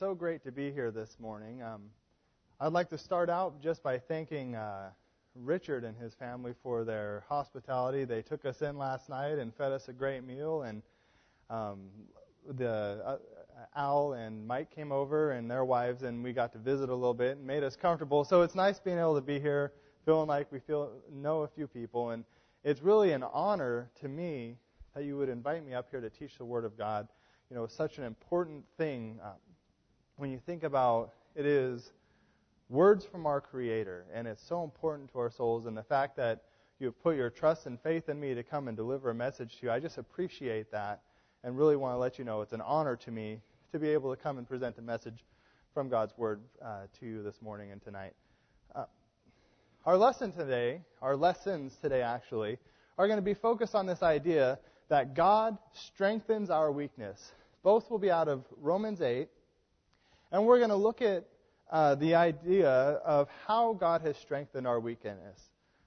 so great to be here this morning. I'd like to start out just by thanking Richard and his family for their hospitality. They took us in last night and fed us a great meal, and Al and Mike came over and their wives, and we got to visit a little bit and made us comfortable. So it's nice being able to be here, feeling like we know a few people, and it's really an honor to me that you would invite me up here to teach the Word of God. You know, it's such an important thing when you think about it is words from our Creator, and it's so important to our souls. And the fact that you have put your trust and faith in me to come and deliver a message to you, I just appreciate that and really want to let you know it's an honor to me to be able to come and present a message from God's Word to you this morning and tonight. Our lessons today actually, are going to be focused on this idea that God strengthens our weakness. Both will be out of Romans 8, and we're going to look at the idea of how God has strengthened our weaknesses.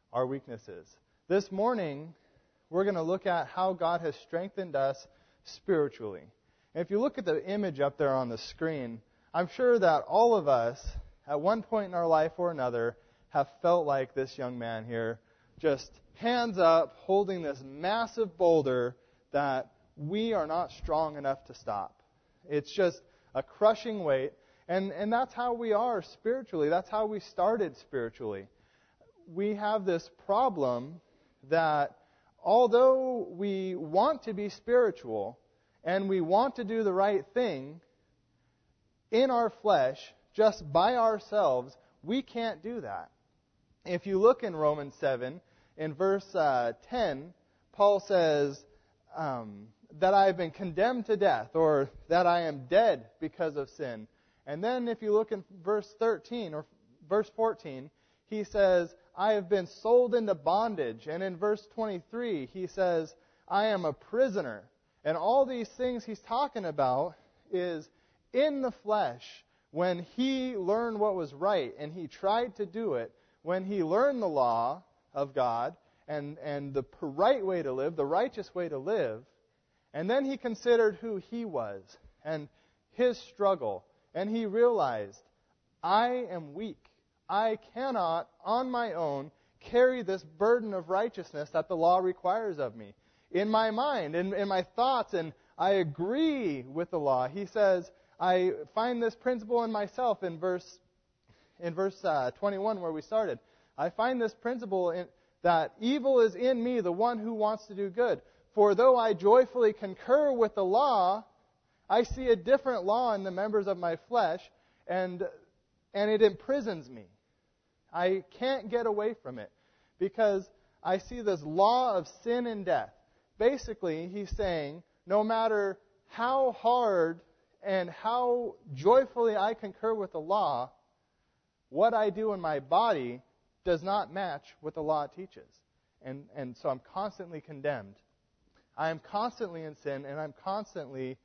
This morning, we're going to look at how God has strengthened us spiritually. And if you look at the image up there on the screen, I'm sure that all of us, at one point in our life or another, have felt like this young man here, just hands up, holding this massive boulder that we are not strong enough to stop. It's just a crushing weight. And that's how we are spiritually. That's how we started spiritually. We have this problem that although we want to be spiritual and we want to do the right thing, in our flesh, just by ourselves, we can't do that. If you look in Romans 7, in verse 10, Paul says that I have been condemned to death, or that I am dead because of sin. And then if you look in verse 13 or verse 14, he says, I have been sold into bondage. And in verse 23, he says, I am a prisoner. And all these things he's talking about is in the flesh, when he learned what was right and he tried to do it, when he learned the law of God and the right way to live, the righteous way to live, and then he considered who he was and his struggle, and he realized, I am weak. I cannot, on my own, carry this burden of righteousness that the law requires of me. In my mind, in my thoughts, and I agree with the law. He says, I find this principle in myself in verse 21 where we started. I find this principle that evil is in me, the one who wants to do good. For though I joyfully concur with the law, I see a different law in the members of my flesh, and it imprisons me. I can't get away from it because I see this law of sin and death. Basically, he's saying, no matter how hard and how joyfully I concur with the law, what I do in my body does not match what the law teaches. And so I'm constantly condemned. I am constantly in sin, and I'm constantly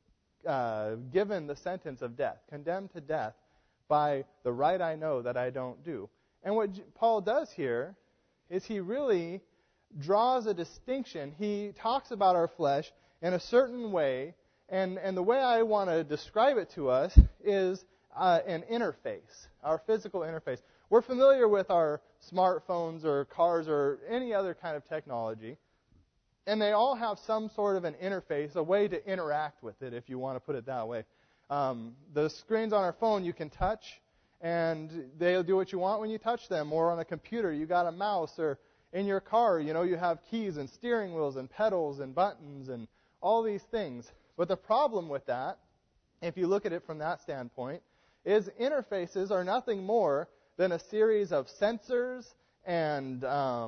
given the sentence of death, condemned to death by the right I know that I don't do. And what Paul does here is he really draws a distinction. He talks about our flesh in a certain way, and the way I want to describe it to us is an interface, our physical interface. We're familiar with our smartphones or cars or any other kind of technology, and they all have some sort of an interface, a way to interact with it, if you want to put it that way. The screens on our phone you can touch, and they'll do what you want when you touch them. Or on a computer, you got a mouse, or in your car, you have keys and steering wheels and pedals and buttons and all these things. But the problem with that, if you look at it from that standpoint, is interfaces are nothing more than a series of sensors and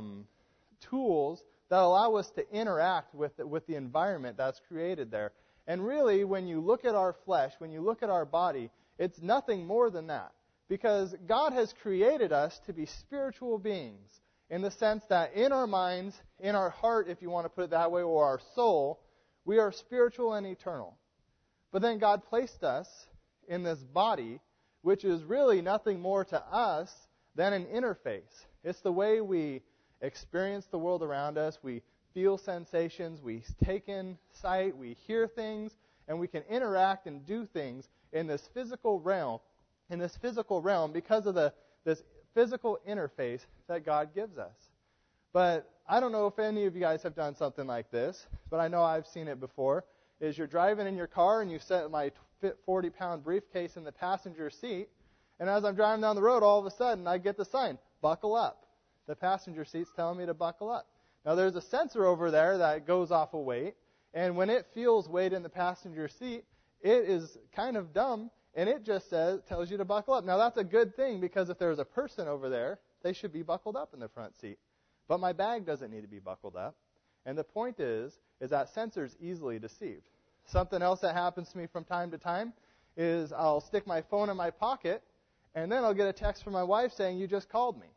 tools that allow us to interact with the environment that's created there. And really, when you look at our flesh, when you look at our body, it's nothing more than that. Because God has created us to be spiritual beings in the sense that in our minds, in our heart, if you want to put it that way, or our soul, we are spiritual and eternal. But then God placed us in this body, which is really nothing more to us than an interface. It's the way we experience the world around us. We feel sensations, we take in sight, we hear things, and we can interact and do things in this physical realm, because of this physical interface that God gives us. But I don't know if any of you guys have done something like this, but I know I've seen it before, is you're driving in your car and you set my 40-pound briefcase in the passenger seat, and as I'm driving down the road, all of a sudden I get the sign, buckle up. The passenger seat's telling me to buckle up. Now there's a sensor over there that goes off a weight, and when it feels weight in the passenger seat, it is kind of dumb, and it just tells you to buckle up. Now that's a good thing, because if there's a person over there, they should be buckled up in the front seat. But my bag doesn't need to be buckled up. And the point is that sensor's easily deceived. Something else that happens to me from time to time is I'll stick my phone in my pocket, and then I'll get a text from my wife saying, you just called me.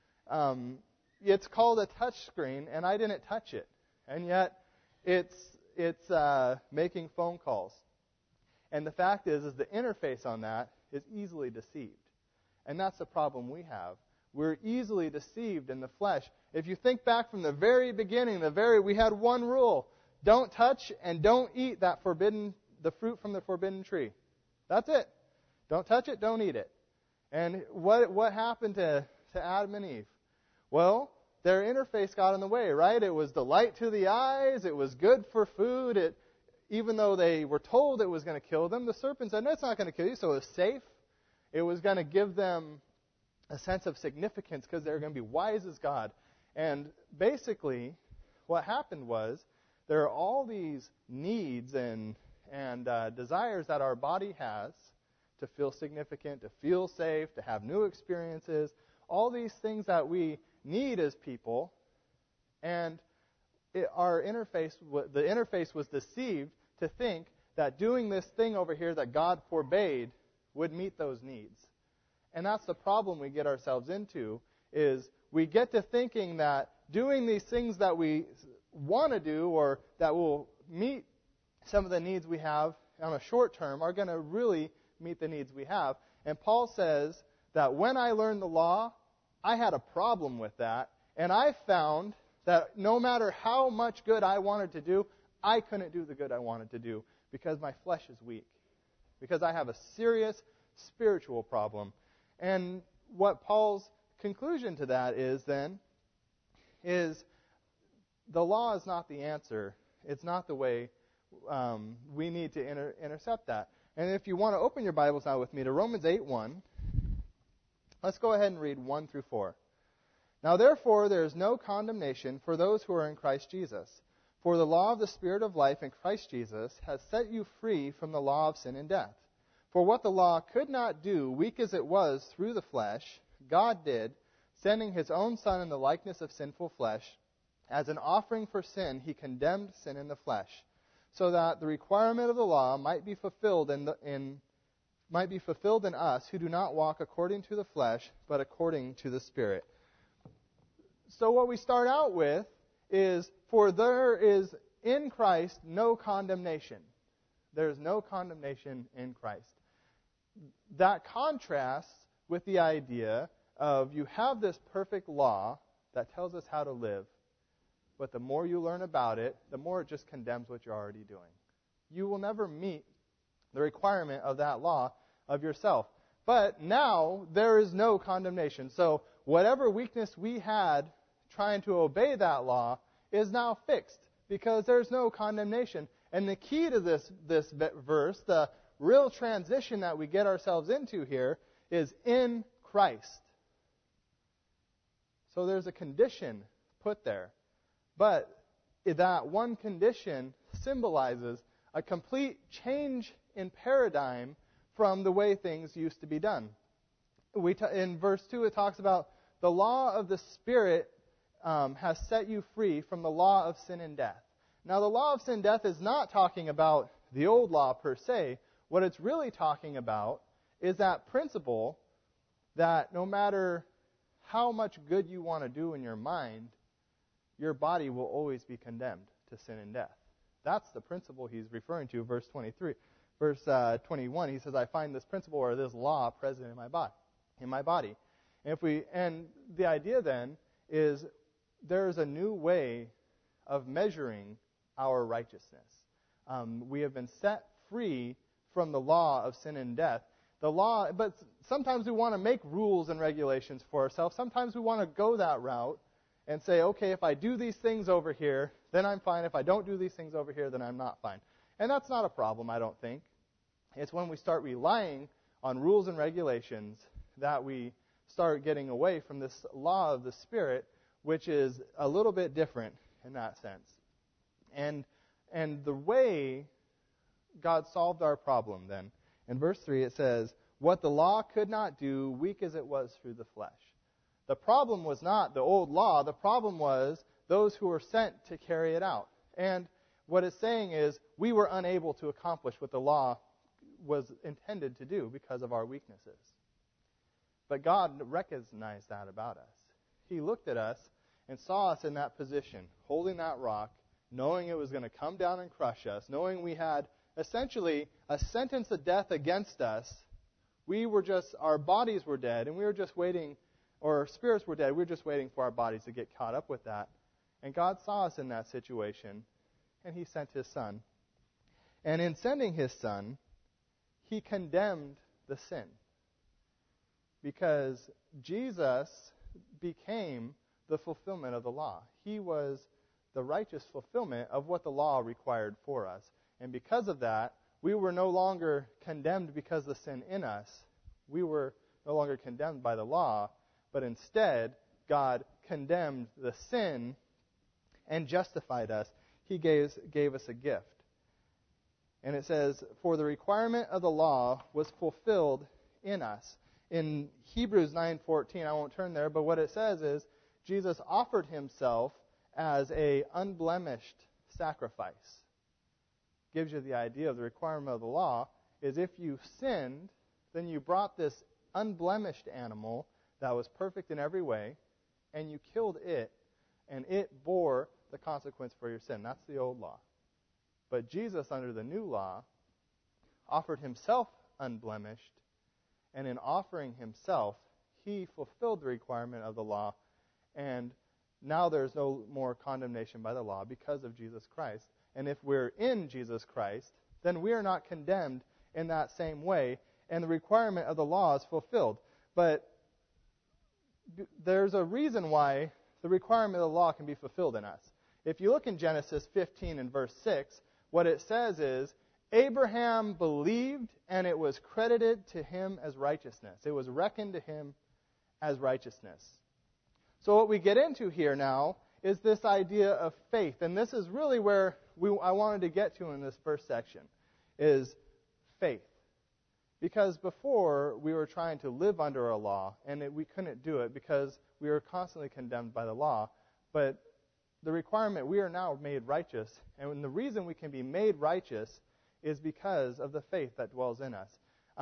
It's called a touch screen, and I didn't touch it. And yet it's making phone calls. And the fact is the interface on that is easily deceived. And that's the problem we have. We're easily deceived in the flesh. If you think back from the very beginning, we had one rule: don't touch and don't eat the fruit from the forbidden tree. That's it. Don't touch it, don't eat it. And what happened to Adam and Eve? Well, their interface got in the way, right? It was the light to the eyes. It was good for food. Even though they were told it was going to kill them, the serpent said, no, it's not going to kill you, so it was safe. It was going to give them a sense of significance because they were going to be wise as God. And basically, what happened was there are all these needs and desires that our body has to feel significant, to feel safe, to have new experiences, all these things that we need as people. And the interface was deceived to think that doing this thing over here that God forbade would meet those needs. And that's the problem we get ourselves into, is we get to thinking that doing these things that we want to do or that will meet some of the needs we have on a short term are going to really meet the needs we have. And Paul says that when I learned the law, I had a problem with that, and I found that no matter how much good I wanted to do, I couldn't do the good I wanted to do because my flesh is weak, because I have a serious spiritual problem. And what Paul's conclusion to that is the law is not the answer. It's not the way we need to intercept that. And if you want to open your Bibles now with me to Romans 8:1, let's go ahead and read 1 through 4. Now therefore there is no condemnation for those who are in Christ Jesus. For the law of the Spirit of life in Christ Jesus has set you free from the law of sin and death. For what the law could not do, weak as it was through the flesh, God did, sending His own Son in the likeness of sinful flesh. As an offering for sin, He condemned sin in the flesh, so that the requirement of the law might be fulfilled in us who do not walk according to the flesh, but according to the Spirit. So what we start out with is, for there is in Christ no condemnation. There is no condemnation in Christ. That contrasts with the idea of you have this perfect law that tells us how to live, but the more you learn about it, the more it just condemns what you're already doing. You will never meet the requirement of that law of yourself. But now there is no condemnation. So whatever weakness we had trying to obey that law is now fixed because there's no condemnation. And the key to this verse, the real transition that we get ourselves into here, is in Christ. So there's a condition put there. But that one condition symbolizes a complete change in paradigm from the way things used to be done. In verse 2 it talks about the law of the Spirit has set you free from the law of sin and death. Now the law of sin and death is not talking about the old law per se. What it's really talking about is that principle that no matter how much good you want to do in your mind, your body will always be condemned to sin and death. That's the principle he's referring to, verse 23. Verse 21, he says, I find this principle or this law present in my body. And the idea then is there is a new way of measuring our righteousness. We have been set free from the law of sin and death. The law, but sometimes we want to make rules and regulations for ourselves. Sometimes we want to go that route and say, okay, if I do these things over here, then I'm fine. If I don't do these things over here, then I'm not fine. And that's not a problem, I don't think. It's when we start relying on rules and regulations that we start getting away from this law of the Spirit, which is a little bit different in that sense. And the way God solved our problem then, in verse 3 it says, what the law could not do, weak as it was through the flesh. The problem was not the old law. The problem was those who were sent to carry it out. And what it's saying is we were unable to accomplish what the law was intended to do because of our weaknesses. But God recognized that about us. He looked at us and saw us in that position, holding that rock, knowing it was going to come down and crush us, knowing we had essentially a sentence of death against us. Our bodies were dead, and we were just waiting, or our spirits were dead. We were just waiting for our bodies to get caught up with that. And God saw us in that situation, and He sent His Son. And in sending His Son, He condemned the sin. Because Jesus became the fulfillment of the law. He was the righteous fulfillment of what the law required for us. And because of that, we were no longer condemned because of the sin in us. We were no longer condemned by the law, but instead, God condemned the sin and justified us. He gave us a gift. And it says, for the requirement of the law was fulfilled in us. In Hebrews 9:14, I won't turn there, but what it says is, Jesus offered Himself as a unblemished sacrifice. Gives you the idea of the requirement of the law is if you sinned, then you brought this unblemished animal that was perfect in every way, and you killed it, and it bore the consequence for your sin. That's the old law. But Jesus, under the new law, offered Himself unblemished, and in offering Himself, He fulfilled the requirement of the law, and now there's no more condemnation by the law because of Jesus Christ. And if we're in Jesus Christ, then we are not condemned in that same way, and the requirement of the law is fulfilled. But there's a reason why the requirement of the law can be fulfilled in us. If you look in Genesis 15 and verse 6, what it says is, Abraham believed, and it was credited to him as righteousness. It was reckoned to him as righteousness. So what we get into here now is this idea of faith. And this is really where I wanted to get to in this first section, is faith. Because before, we were trying to live under a law, and we couldn't do it because we were constantly condemned by the law. But the requirement, we are now made righteous. And the reason we can be made righteous is because of the faith that dwells in us.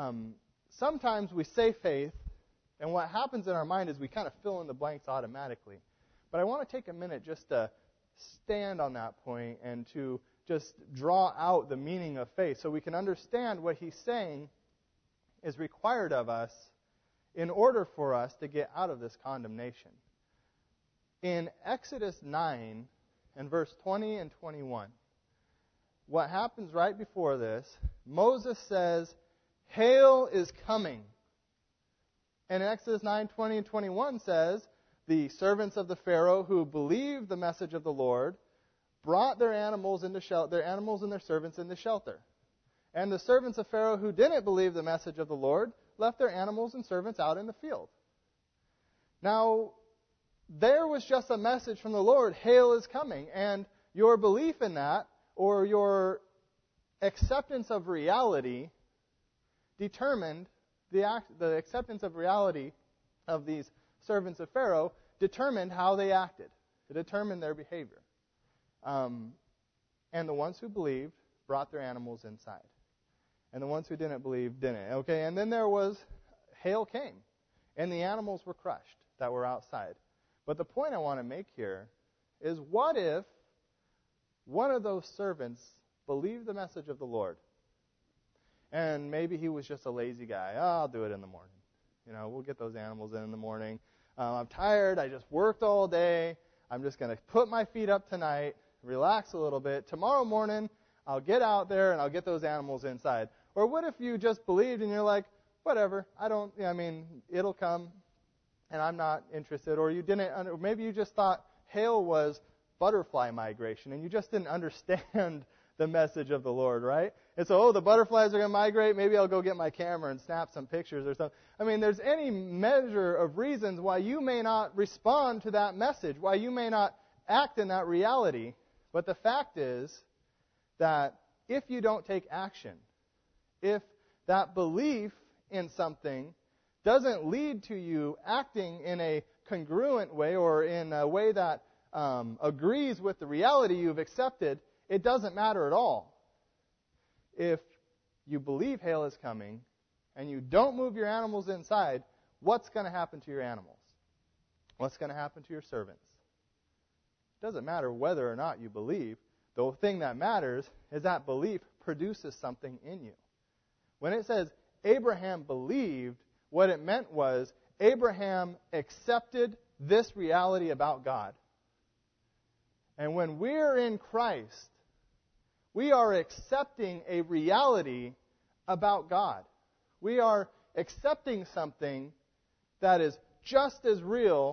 Sometimes we say faith, and what happens in our mind is we kind of fill in the blanks automatically. But I want to take a minute just to stand on that point and to just draw out the meaning of faith so we can understand what he's saying is required of us in order for us to get out of this condemnation. In Exodus 9 and verse 20 and 21, what happens right before this, Moses says, "Hail is coming." And in Exodus 9, 20 and 21 says, the servants of the Pharaoh who believed the message of the Lord brought their animals and their servants into shelter. And the servants of Pharaoh who didn't believe the message of the Lord left their animals and servants out in the field. Now, there was just a message from the Lord, hail is coming. And your belief in that, or your acceptance of reality, determined the acceptance of reality of these servants of Pharaoh determined how they acted. It determined their behavior. And the ones who believed brought their animals inside. And the ones who didn't believe didn't. Okay, and then hail came. And the animals were crushed that were outside. But the point I want to make here is, what if one of those servants believed the message of the Lord? And maybe he was just a lazy guy. I'll do it in the morning. We'll get those animals in the morning. I'm tired. I just worked all day. I'm just going to put my feet up tonight, relax a little bit. Tomorrow morning, I'll get out there and I'll get those animals inside. Or what if you just believed and you're like, whatever, it'll come, and I'm not interested. Or you didn't, or maybe you just thought hail was butterfly migration, and you just didn't understand the message of the Lord, right? And so, the butterflies are going to migrate. Maybe I'll go get my camera and snap some pictures or something. There's any measure of reasons why you may not respond to that message, why you may not act in that reality. But the fact is that if you don't take action, if that belief in something doesn't lead to you acting in a congruent way or in a way that agrees with the reality you've accepted, it doesn't matter at all. If you believe hail is coming and you don't move your animals inside, what's going to happen to your animals? What's going to happen to your servants? It doesn't matter whether or not you believe. The thing that matters is that belief produces something in you. When it says Abraham believed, what it meant was Abraham accepted this reality about God. And when we're in Christ, we are accepting a reality about God. We are accepting something that is just as real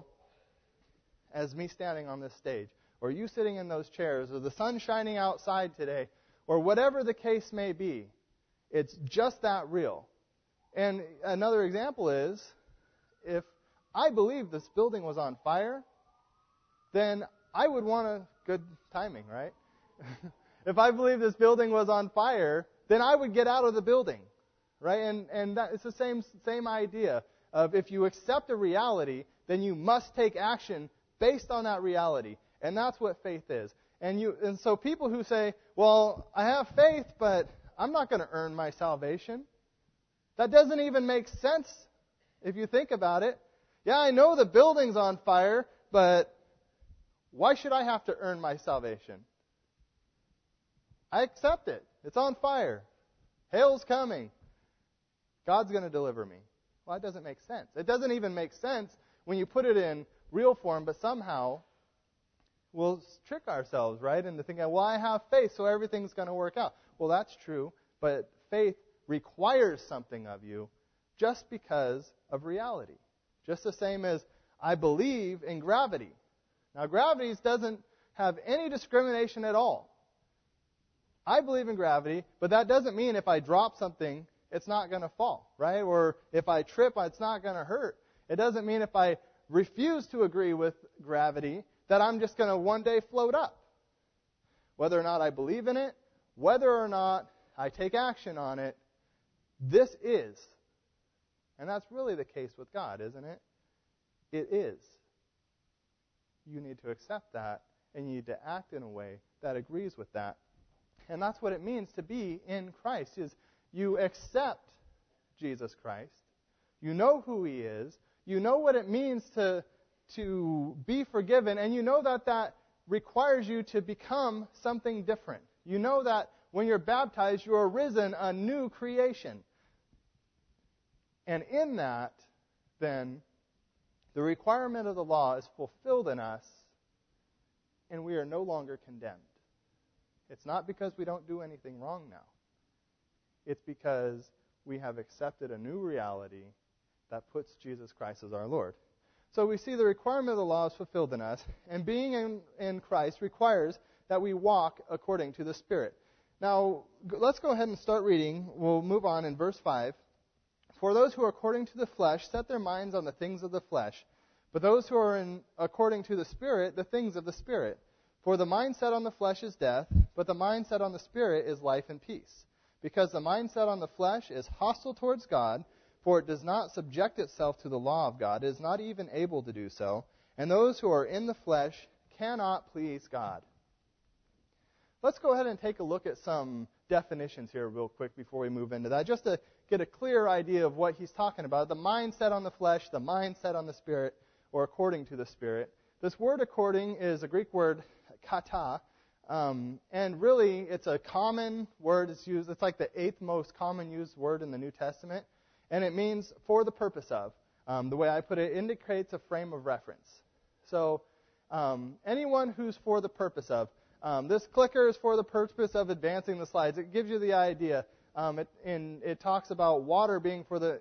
as me standing on this stage, or you sitting in those chairs, or the sun shining outside today, or whatever the case may be. It's just that real. And another example is, if I believed this building was on fire, then I would want a good timing, right? If I believed this building was on fire, then I would get out of the building, right? And that, it's the same idea of if you accept a reality, then you must take action based on that reality. And that's what faith is. And so people who say, well, I have faith, but I'm not going to earn my salvation. That doesn't even make sense if you think about it. Yeah, I know the building's on fire, but why should I have to earn my salvation? I accept it. It's on fire. Hail's coming. God's going to deliver me. Well, that doesn't make sense. It doesn't even make sense when you put it in real form, but somehow we'll trick ourselves, right, into thinking, well, I have faith, so everything's going to work out. Well, that's true, but faith requires something of you just because of reality. Just the same as I believe in gravity. Now, gravity doesn't have any discrimination at all. I believe in gravity, but that doesn't mean if I drop something, it's not going to fall, right? Or if I trip, it's not going to hurt. It doesn't mean if I refuse to agree with gravity that I'm just going to one day float up. Whether or not I believe in it, whether or not I take action on it, this is. And that's really the case with God, isn't it? It is. You need to accept that, and you need to act in a way that agrees with that. And that's what it means to be in Christ, is you accept Jesus Christ. You know who He is. You know what it means to be forgiven, and you know that requires you to become something different. You know that when you're baptized, you are risen a new creation. And in that, then, the requirement of the law is fulfilled in us, and we are no longer condemned. It's not because we don't do anything wrong now. It's because we have accepted a new reality that puts Jesus Christ as our Lord. So we see the requirement of the law is fulfilled in us, and being in Christ requires that we walk according to the Spirit. Now, let's go ahead and start reading. We'll move on in verse 5. For those who are according to the flesh set their minds on the things of the flesh, but those who are according to the Spirit, the things of the Spirit. For the mindset on the flesh is death, but the mindset on the Spirit is life and peace. Because the mindset on the flesh is hostile towards God, for it does not subject itself to the law of God. It is not even able to do so. And those who are in the flesh cannot please God. Let's go ahead and take a look at some definitions here real quick before we move into that, just to get a clear idea of what he's talking about. The mindset on the flesh, the mindset on the Spirit, or according to the Spirit. This word according is a Greek word, kata, and really it's a common word. It's like the 8th most common used word in the New Testament, and it means for the purpose of. The way I put it indicates a frame of reference. So anyone who's for the purpose of. This clicker is for the purpose of advancing the slides. It gives you the idea. It talks about water being for the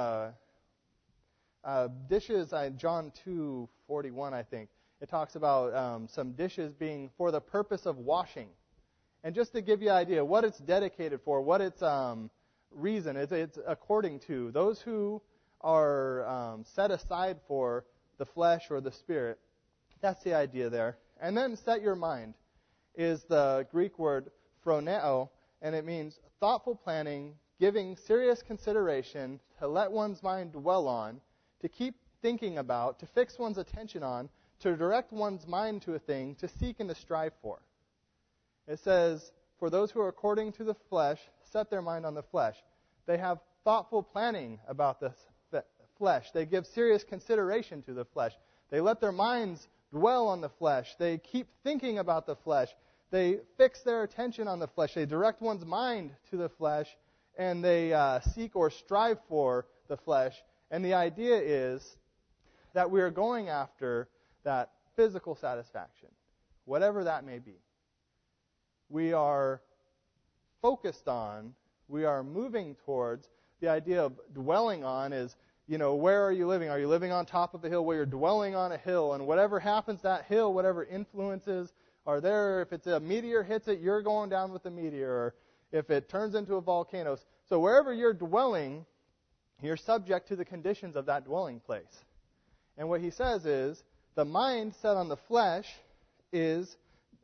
dishes. John 2:41, I think. It talks about some dishes being for the purpose of washing. And just to give you an idea what it's dedicated for, what its reason, it's according to those who are set aside for the flesh or the spirit. That's the idea there. And then set your mind is the Greek word phroneo, and it means thoughtful planning, giving serious consideration, to let one's mind dwell on, to keep thinking about, to fix one's attention on, to direct one's mind to a thing, to seek and to strive for. It says, for those who are according to the flesh, set their mind on the flesh. They have thoughtful planning about the flesh. They give serious consideration to the flesh. They let their minds dwell on the flesh. They keep thinking about the flesh. They fix their attention on the flesh. They direct one's mind to the flesh, and they seek or strive for the flesh. And the idea is that we are going after that physical satisfaction, whatever that may be. We are focused on, we are moving towards, the idea of dwelling on is, where are you living? Are you living on top of a hill where you're dwelling on a hill? And whatever happens, that hill, whatever influences are there, if it's a meteor hits it, you're going down with the meteor. Or if it turns into a volcano. So wherever you're dwelling, you're subject to the conditions of that dwelling place. And what he says is, the mind set on the flesh is,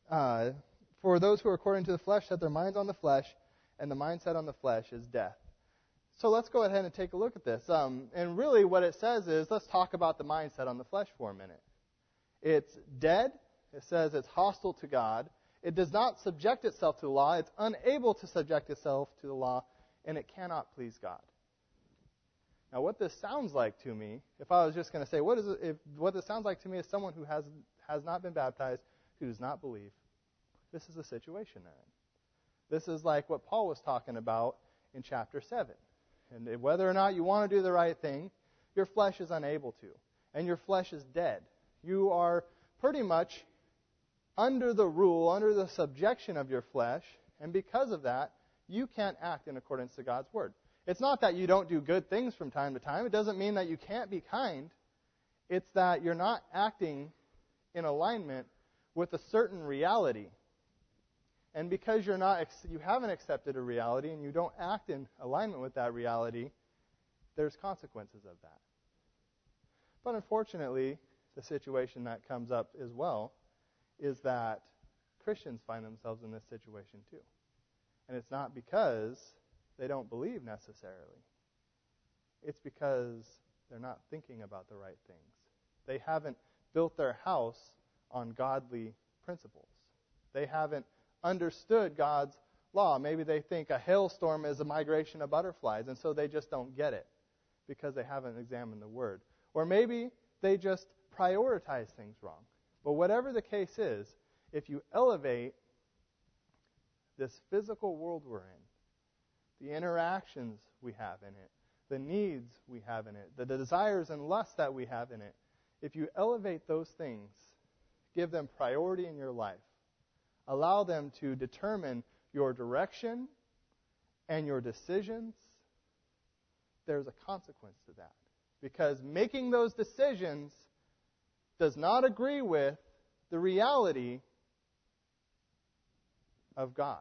for those who are according to the flesh, set their minds on the flesh, and the mind set on the flesh is death. So let's go ahead and take a look at this. And really what it says is, let's talk about the mindset on the flesh for a minute. It's dead. It says it's hostile to God. It does not subject itself to the law. It's unable to subject itself to the law, and it cannot please God. Now, what this sounds like to me, if I was just going to say, what this sounds like to me is someone who has not been baptized, who does not believe. This is the situation they're in. This is like what Paul was talking about in chapter 7. And whether or not you want to do the right thing, your flesh is unable to. And your flesh is dead. You are pretty much under the rule, under the subjection of your flesh, and because of that, you can't act in accordance to God's word. It's not that you don't do good things from time to time. It doesn't mean that you can't be kind. It's that you're not acting in alignment with a certain reality. And because you haven't accepted a reality and you don't act in alignment with that reality, there's consequences of that. But unfortunately, the situation that comes up as well is that Christians find themselves in this situation too. And it's not because they don't believe necessarily. It's because they're not thinking about the right things. They haven't built their house on godly principles. They haven't understood God's law. Maybe they think a hailstorm is a migration of butterflies, and so they just don't get it because they haven't examined the Word. Or maybe they just prioritize things wrong. But whatever the case is, if you elevate this physical world we're in, the interactions we have in it, the needs we have in it, the desires and lusts that we have in it, if you elevate those things, give them priority in your life, allow them to determine your direction and your decisions, there's a consequence to that. Because making those decisions does not agree with the reality of God.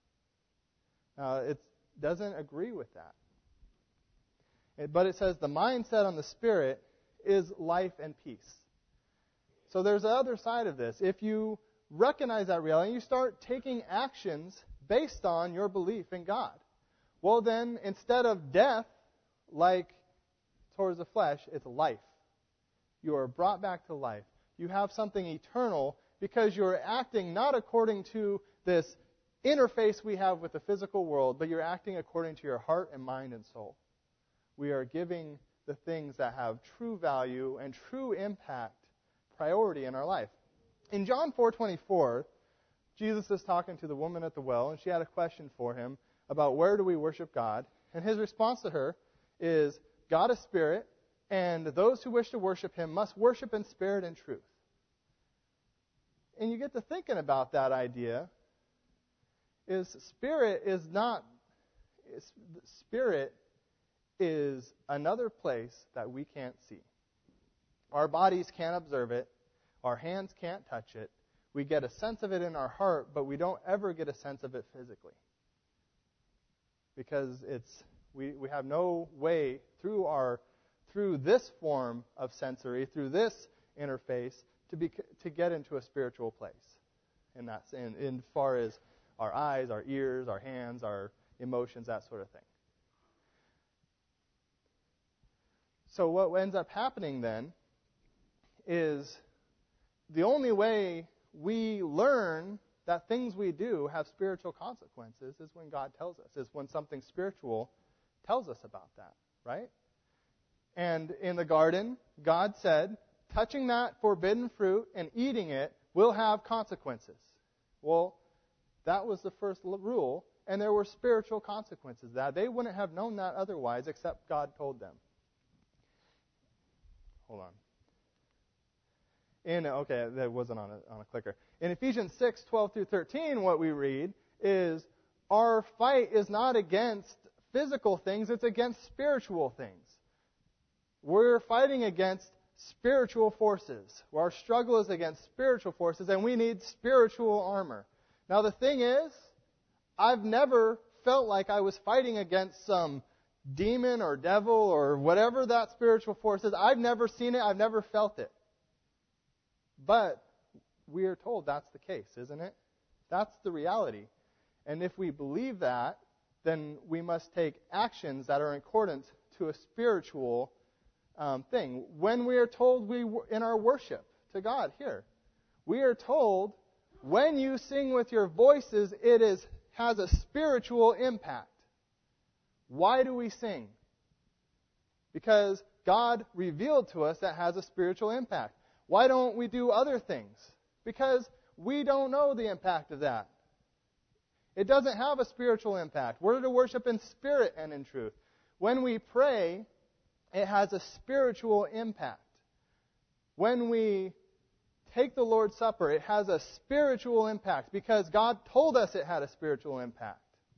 It doesn't agree with that. But it says the mindset on the Spirit is life and peace. So there's the other side of this. If you recognize that reality, you start taking actions based on your belief in God. Well then, instead of death, like towards the flesh, it's life. You are brought back to life. You have something eternal because you're acting not according to this interface we have with the physical world, but you're acting according to your heart and mind and soul. We are giving the things that have true value and true impact priority in our life. In John 4:24, Jesus is talking to the woman at the well, and she had a question for him about where do we worship God. And his response to her is, God is spirit, and those who wish to worship him must worship in spirit and truth. And you get to thinking about that idea, is spirit is not, spirit is another place that we can't see. Our bodies can't observe it. Our hands can't touch it. We get a sense of it in our heart, but we don't ever get a sense of it physically. Because we have no way through this form of sensory, through this interface, to get into a spiritual place. And that's in far as our eyes, our ears, our hands, our emotions, that sort of thing. So what ends up happening then is the only way we learn that things we do have spiritual consequences is when God tells us, is when something spiritual tells us about that, right? And in the garden, God said, touching that forbidden fruit and eating it will have consequences. Well, that was the first rule, and there were spiritual consequences to that. They wouldn't have known that otherwise, except God told them. Hold on. Okay, that wasn't on a clicker. In Ephesians 6:12 through 13, what we read is our fight is not against physical things, it's against spiritual things. We're fighting against spiritual forces. Our struggle is against spiritual forces, and we need spiritual armor. Now, the thing is, I've never felt like I was fighting against some demon or devil or whatever that spiritual force is. I've never seen it. I've never felt it. But we are told that's the case, isn't it? That's the reality. And if we believe that, then we must take actions that are in accordance to a spiritual thing. When we are told in our worship to God here, we are told when you sing with your voices, it has a spiritual impact. Why do we sing? Because God revealed to us that has a spiritual impact. Why don't we do other things? Because we don't know the impact of that. It doesn't have a spiritual impact. We're to worship in spirit and in truth. When we pray, it has a spiritual impact. When we take the Lord's Supper, it has a spiritual impact because God told us it had a spiritual impact.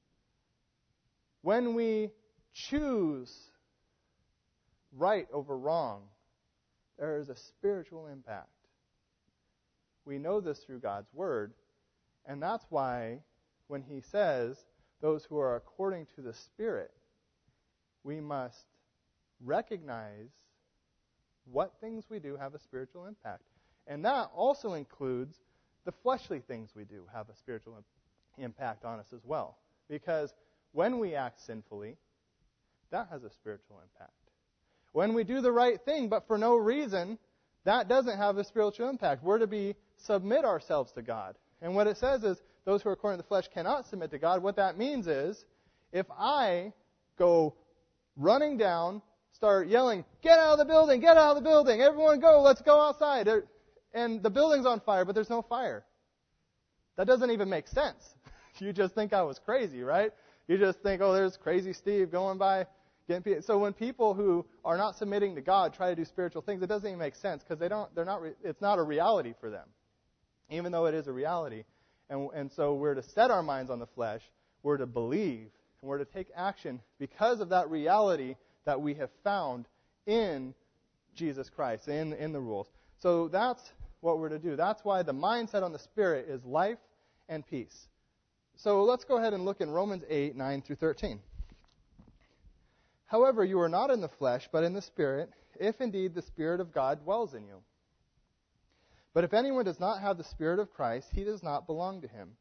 When we choose right over wrong, there is a spiritual impact. We know this through God's Word, and that's why when He says, those who are according to the Spirit, we must recognize what things we do have a spiritual impact. And that also includes the fleshly things we do have a spiritual impact on us as well. Because when we act sinfully, that has a spiritual impact. When we do the right thing, but for no reason, that doesn't have a spiritual impact. We're to submit ourselves to God. And what it says is, those who are according to the flesh cannot submit to God. What that means is, if I go running down, start yelling, get out of the building, get out of the building, everyone go, let's go outside. And the building's on fire, but there's no fire. That doesn't even make sense. You just think I was crazy, right? You just think, oh, there's crazy Steve going by. So when people who are not submitting to God try to do spiritual things, it doesn't even make sense because it's not a reality for them, even though it is a reality. And so we're to set our minds on the flesh, we're to believe, and we're to take action because of that reality that we have found in Jesus Christ, in the rules. So that's what we're to do. That's why the mindset on the Spirit is life and peace. So let's go ahead and look in Romans 8, 9 through 13. However, you are not in the flesh, but in the Spirit, if indeed the Spirit of God dwells in you. But if anyone does not have the Spirit of Christ, he does not belong to him.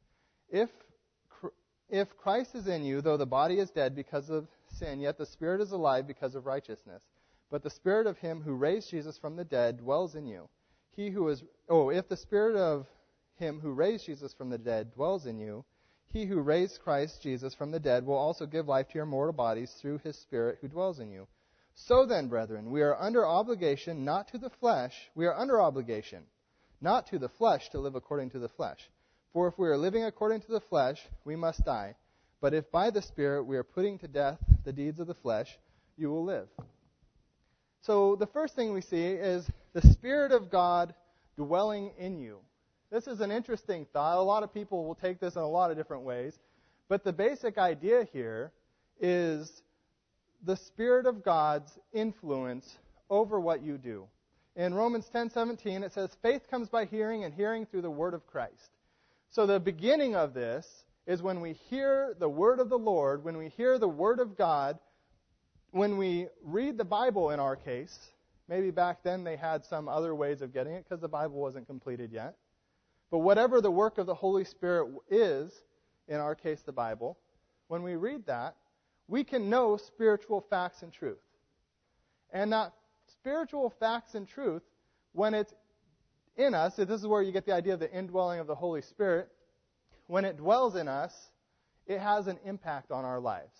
If Christ is in you, though the body is dead because of sin, yet the Spirit is alive because of righteousness. But the Spirit of him who raised Jesus from the dead dwells in you. If the Spirit of him who raised Jesus from the dead dwells in you, he who raised Christ Jesus from the dead will also give life to your mortal bodies through his Spirit who dwells in you. So then, brethren, we are under obligation not to the flesh. We are under obligation not to the flesh to live according to the flesh. For if we are living according to the flesh, we must die. But if by the Spirit we are putting to death the deeds of the flesh, you will live. So the first thing we see is the Spirit of God dwelling in you. This is an interesting thought. A lot of people will take this in a lot of different ways. But the basic idea here is the Spirit of God's influence over what you do. In Romans 10:17, it says, faith comes by hearing, and hearing through the word of Christ. So the beginning of this is when we hear the word of the Lord, when we hear the word of God, when we read the Bible in our case. Maybe back then they had some other ways of getting it because the Bible wasn't completed yet. But whatever the work of the Holy Spirit is, in our case the Bible, when we read that, we can know spiritual facts and truth. And that spiritual facts and truth, when it's in us, so this is where you get the idea of the indwelling of the Holy Spirit. When it dwells in us, it has an impact on our lives.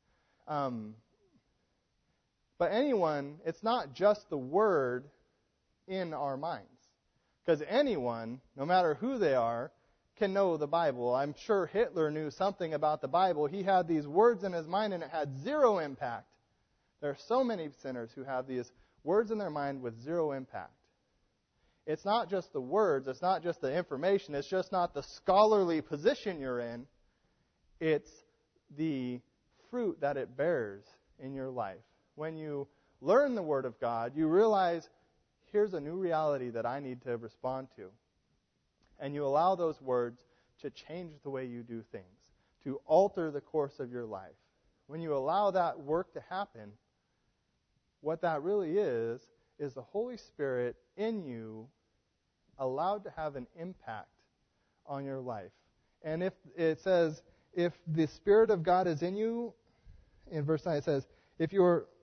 But anyone, it's not just the Word in our minds. Because anyone, no matter who they are, can know the Bible. I'm sure Hitler knew something about the Bible. He had these words in his mind and it had zero impact. There are so many sinners who have these words in their mind with zero impact. It's not just the words, it's not just the information, it's just not the scholarly position you're in. It's the fruit that it bears in your life. When you learn the Word of God, you realize, here's a new reality that I need to respond to. And you allow those words to change the way you do things, to alter the course of your life. When you allow that work to happen, what that really is the Holy Spirit in you allowed to have an impact on your life. And if it says, if the Spirit of God is in you, in verse 9 it says, if you are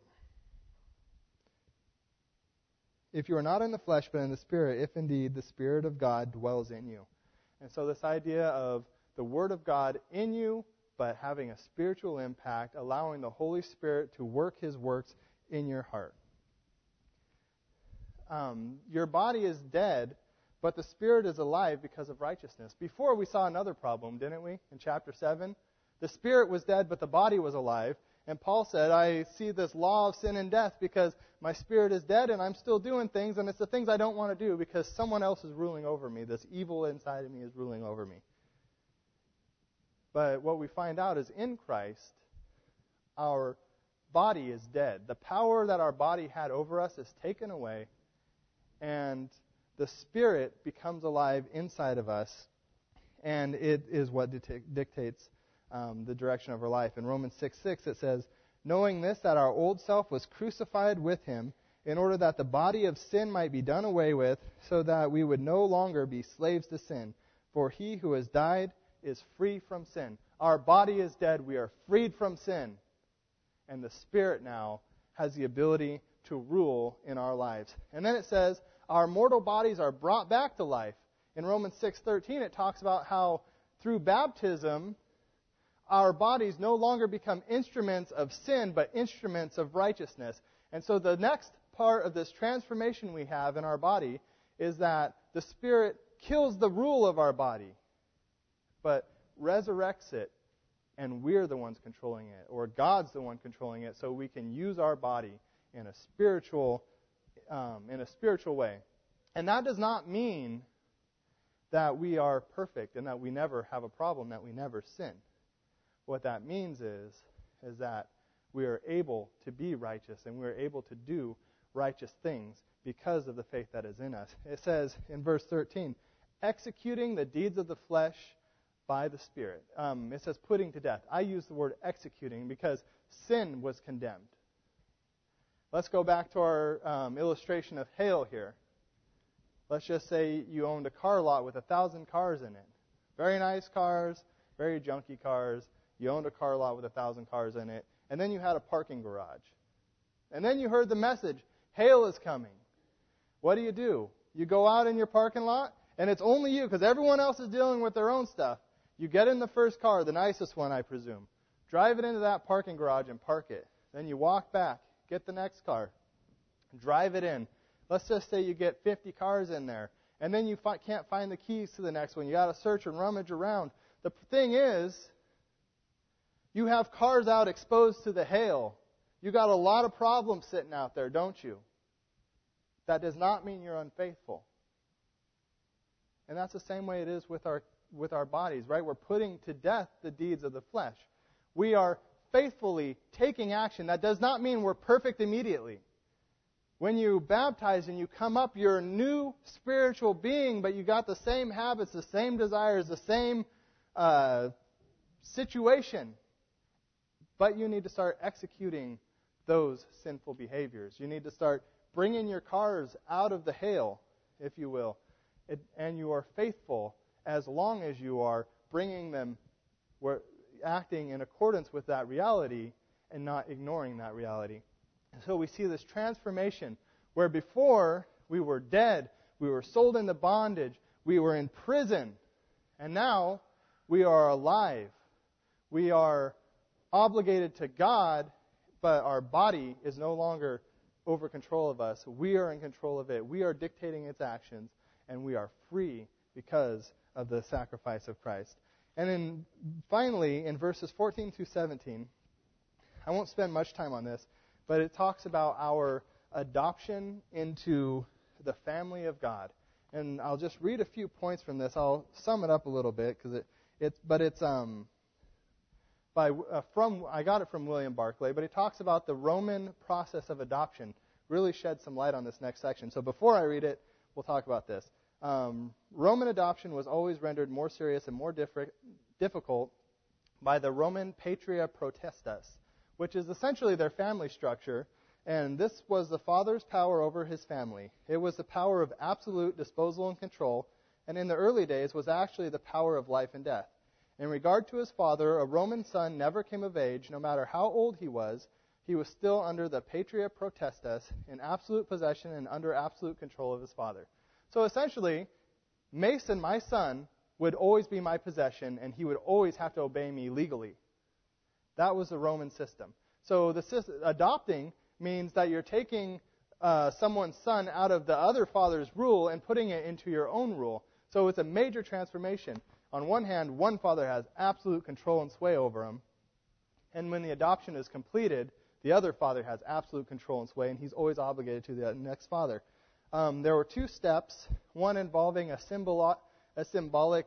not in the flesh but in the Spirit, if indeed the Spirit of God dwells in you. And so this idea of the Word of God in you, but having a spiritual impact, allowing the Holy Spirit to work His works in your heart. Your body is dead, but the Spirit is alive because of righteousness. Before we saw another problem, didn't we, in chapter 7? The Spirit was dead, but the body was alive. And Paul said, I see this law of sin and death because my spirit is dead and I'm still doing things, and it's the things I don't want to do because someone else is ruling over me. This evil inside of me is ruling over me. But what we find out is in Christ, our body is dead. The power that our body had over us is taken away, and the Spirit becomes alive inside of us, and it is what dictates the direction of our life. In Romans 6:6 it says, knowing this, that our old self was crucified with Him, in order that the body of sin might be done away with, so that we would no longer be slaves to sin. For he who has died is free from sin. Our body is dead. We are freed from sin. And the Spirit now has the ability to rule in our lives. And then it says, our mortal bodies are brought back to life. In Romans 6:13 it talks about how through baptism, our bodies no longer become instruments of sin, but instruments of righteousness. And so the next part of this transformation we have in our body is that the Spirit kills the rule of our body, but resurrects it, and we're the ones controlling it, or God's the one controlling it, so we can use our body in a spiritual way. And that does not mean that we are perfect and that we never have a problem, that we never sin. What that means is that we are able to be righteous and we are able to do righteous things because of the faith that is in us. It says in verse 13, executing the deeds of the flesh by the Spirit. It says putting to death. I use the word executing because sin was condemned. Let's go back to our illustration of hail here. Let's just say you owned a car lot with 1,000 cars in it. Very nice cars, very junky cars. You owned a car lot with 1,000 cars in it. And then you had a parking garage. And then you heard the message, hail is coming. What do? You go out in your parking lot, and it's only you, because everyone else is dealing with their own stuff. You get in the first car, the nicest one, I presume. Drive it into that parking garage and park it. Then you walk back, get the next car, drive it in. Let's just say you get 50 cars in there. And then you can't find the keys to the next one. You got to search and rummage around. The thing is, you have cars out exposed to the hail. You got a lot of problems sitting out there, don't you? That does not mean you're unfaithful. And that's the same way it is with our bodies, right? We're putting to death the deeds of the flesh. We are faithfully taking action. That does not mean we're perfect immediately. When you baptize and you come up, you're a new spiritual being, but you got the same habits, the same desires, the same situation. But you need to start executing those sinful behaviors. You need to start bringing your cars out of the hail, if you will. And you are faithful as long as you are bringing them, acting in accordance with that reality and not ignoring that reality. And so we see this transformation where before we were dead, we were sold into bondage, we were in prison, and now we are alive. We are obligated to God, but our body is no longer over control of us. We are in control of it. We are dictating its actions, and we are free because of the sacrifice of Christ. And then finally, in verses 14 through 17, I won't spend much time on this, but it talks about our adoption into the family of God. And I'll just read a few points from this. I'll sum it up a little bit because I got it from William Barclay, but it talks about the Roman process of adoption. Really shed some light on this next section. So before I read it, we'll talk about this. Roman adoption was always rendered more serious and more difficult by the Roman patria potestas, which is essentially their family structure. And this was the father's power over his family. It was the power of absolute disposal and control, and in the early days was actually the power of life and death. In regard to his father, a Roman son never came of age, no matter how old he was still under the patria potestas, in absolute possession and under absolute control of his father. So essentially, Mason, my son, would always be my possession, and he would always have to obey me legally. That was the Roman system. So adopting means that you're taking someone's son out of the other father's rule and putting it into your own rule. So it's a major transformation. On one hand, one father has absolute control and sway over him, and when the adoption is completed, the other father has absolute control and sway, and he's always obligated to the next father. There were two steps, one involving a symbolic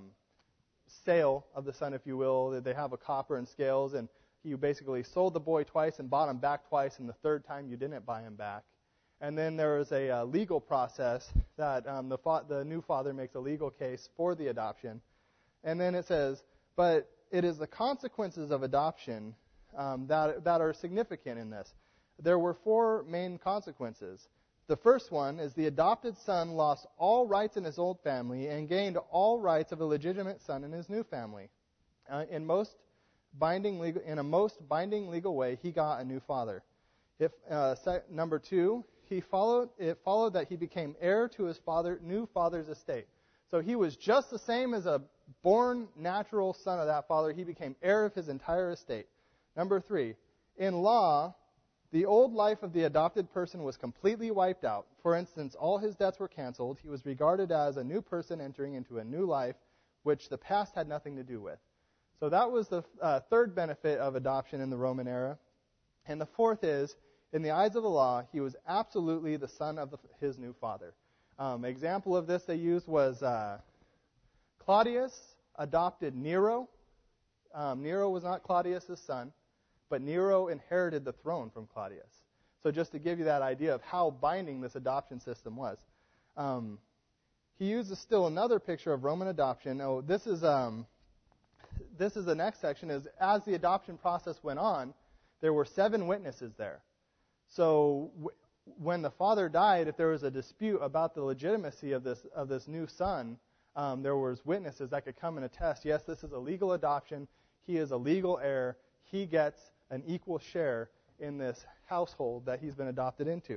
sale of the son, if you will. They have a copper and scales, and you basically sold the boy twice and bought him back twice, and the third time you didn't buy him back. And then there was a legal process that the new father makes a legal case for the adoption. And then it says, but it is the consequences of adoption that are significant in this. There were four main consequences. The first one is the adopted son lost all rights in his old family and gained all rights of a legitimate son in his new family. In a most binding legal way, he got a new father. Number two, it followed that he became heir to his new father's estate. So he was just the same as a born natural son of that father. He became heir of his entire estate. Number three, in law, the old life of the adopted person was completely wiped out. For instance, all his debts were canceled. He was regarded as a new person entering into a new life, which the past had nothing to do with. So that was the third benefit of adoption in the Roman era. And the fourth is, in the eyes of the law, he was absolutely the son of his new father. Example of this they used was Claudius adopted Nero. Nero was not Claudius' son, but Nero inherited the throne from Claudius. So just to give you that idea of how binding this adoption system was. He uses still another picture of Roman adoption. This is the next section. Is as the adoption process went on, there were 7 witnesses there. So when the father died, if there was a dispute about the legitimacy of this new son, there was witnesses that could come and attest, yes, this is a legal adoption. He is a legal heir. He gets an equal share in this household that he's been adopted into.